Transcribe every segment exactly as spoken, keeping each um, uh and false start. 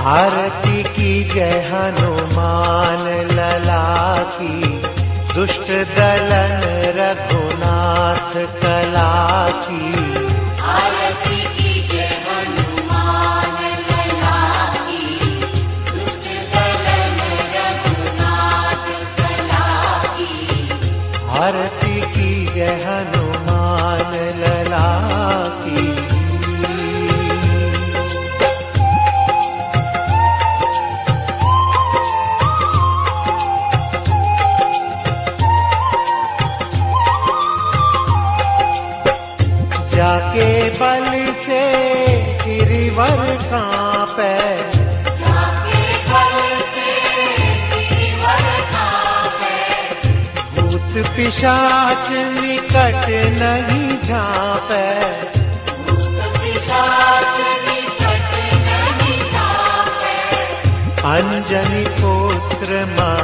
आरती की जय हनुमान लला की, दुष्ट दलन रघुनाथ कला की। आरती की जय हनुमान लला की, दुष्ट दलन रघुनाथ कला की। आरती की जय हनुमान लला की। जाके बल से गिरिवर कांपे, जाके बल से गिरिवर कांपे। भूत पिशाच निकट नहीं झांपे, भूत पिशाच निकट नहीं झांपे। अंजनी पुत्र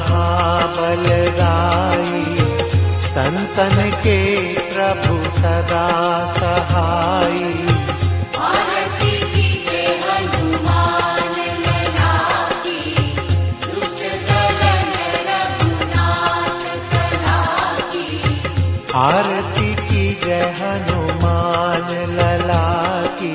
महाबलदाई, संतन के प्रभु सदा सहाई। आरती की जय हनुमान लला की, दुष्ट दलन रघुनाथ कला की। आरती की जय हनुमान लला की।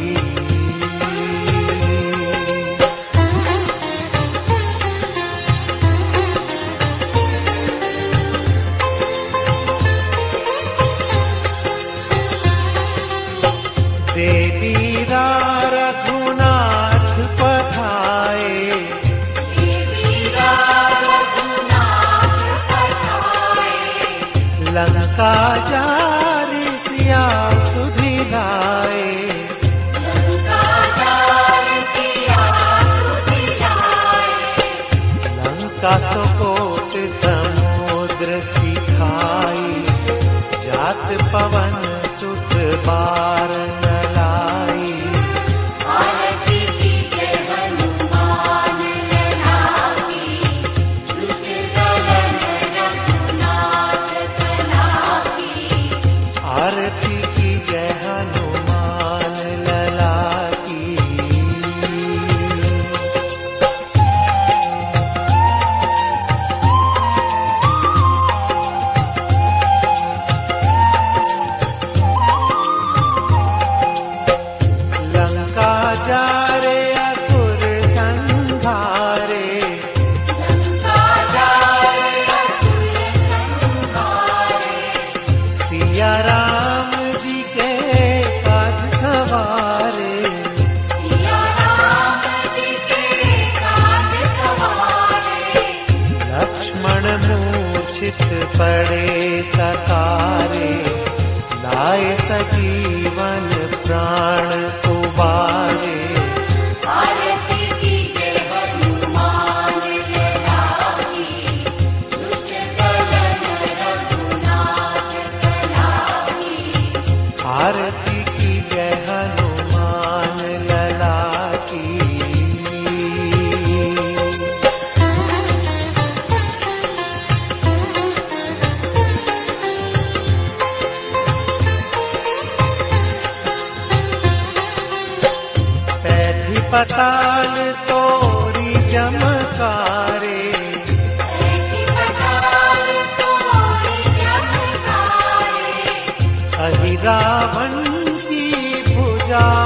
देवीरा रघुनाथ पधाए, देवीरा रघुनाथ पधाए। लंका जारी सिया सुधिलाए, लंका जारी सिया सुधिलाए। लंका सुकोट समुद्र सिखाई, जात पवन सुत बार लाई। आरती की जय हनुमान लला की, दुष्ट दलन रघुनाथ कला की। आरती की जय हनुमान लला की। लंका जारे असुर संहारे, लंका जाए असुर संहारे। सिया राम जी के काज सवारे। सिया राम जी के काज सवारे। लक्ष्मण मूर्छित पड़े सकारे, लाए सजीवन प्राण उबारे। आरती की जय हनुमान लला की, दुष्ट दलन रघुनाथ कला की। आरती की जय हनुमान लला की। पैथी पताल तोरी जमकारे, ऐसी पताल तोरी चमकारे। अहि रावण की भुजा